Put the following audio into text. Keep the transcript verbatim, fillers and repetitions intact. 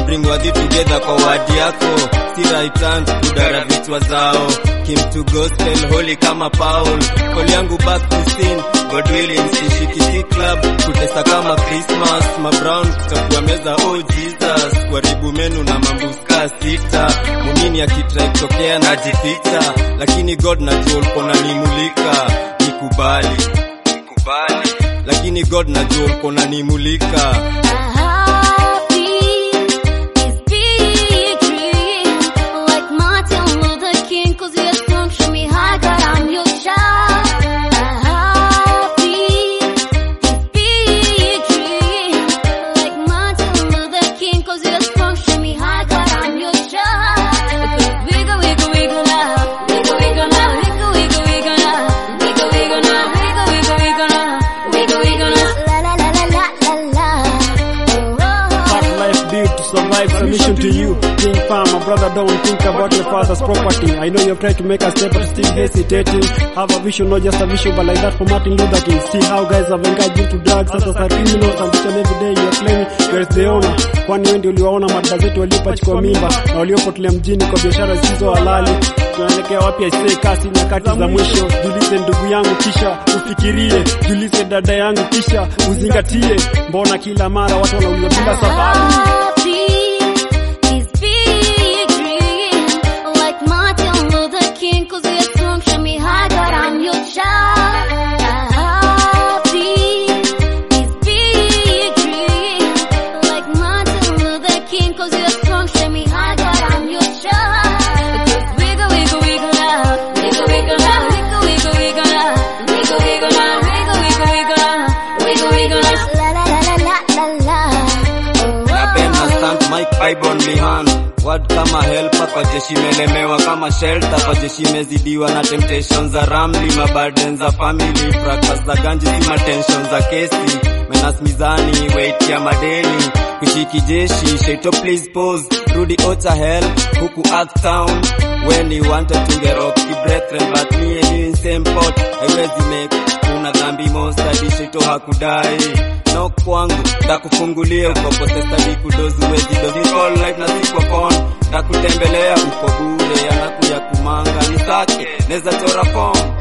bring wadhi together kwa wadi yako. Si right hand kudara vichwa zao. Kim to gospel holy kama Paul. Call yangu back to sin, God willing sishiki si club. Kutesa kama Christmas, ma brown kutakuwa meza oh Jesus. Waribu menu na mambuska sita. Mumini akitrai kutokea na jificha. Lakini God na jol kona nimulika. Nikubali, nikubali. Lakini God na jol kona nimulika. Submission to you, King Farmer, brother, don't think about your father's property. I know you've tried to make a step but still hesitating. Have a vision, not just a vision, but like that for Martin Luther King. See how guys have engaged into drugs as a criminals, and each and every day you're claiming you're the owner. Kwani wendi uliwaona magazeti waliopachikwa mimba na waliopotelea mjini kwa biashara zisizo halali. Tunaelekea wapi aisee kasi nyakati za mwisho? Jiulize ndugu yangu kisha ufikirie, jiulize dada yangu kisha uzingatie. Mbona kila mara watu wanauliza bila sababu? Bible on me hand. Word kama helper kwa jeshi melemewa kama shelter. Kwa jeshi mezidiwa na temptations za ramli. Maburden za family, fracas za ganji si tension za kesi. Menas mizani, weight ya madeni. Kushiki jeshi, shaito please pause. Rudi ocha hell, huku earth town. When you wanted to get rock the brethren, but me and you in same pot. Haiwezi make, una dhambi monster, di shaito hakudai. No kwangu, ndakufungulia uko posesta di kudozu wezi dozi call life na siko phone. Ndakutembelea uko bure, anakuya kumanga nisake, neza chora form.